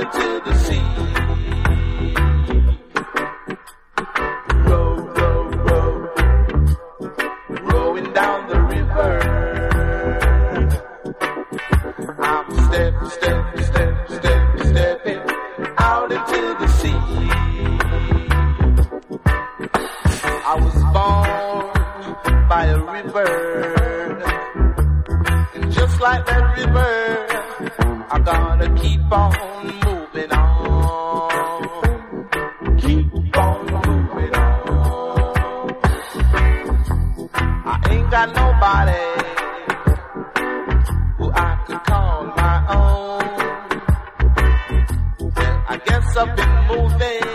into the sea. Row, row, row, rowing down the river. I'm stepping out into the sea. I was born by a river, and just like that river, I'm gonna keep on moving on. Keep on moving on. I ain't got nobody who I could call my own. I guess I've been moving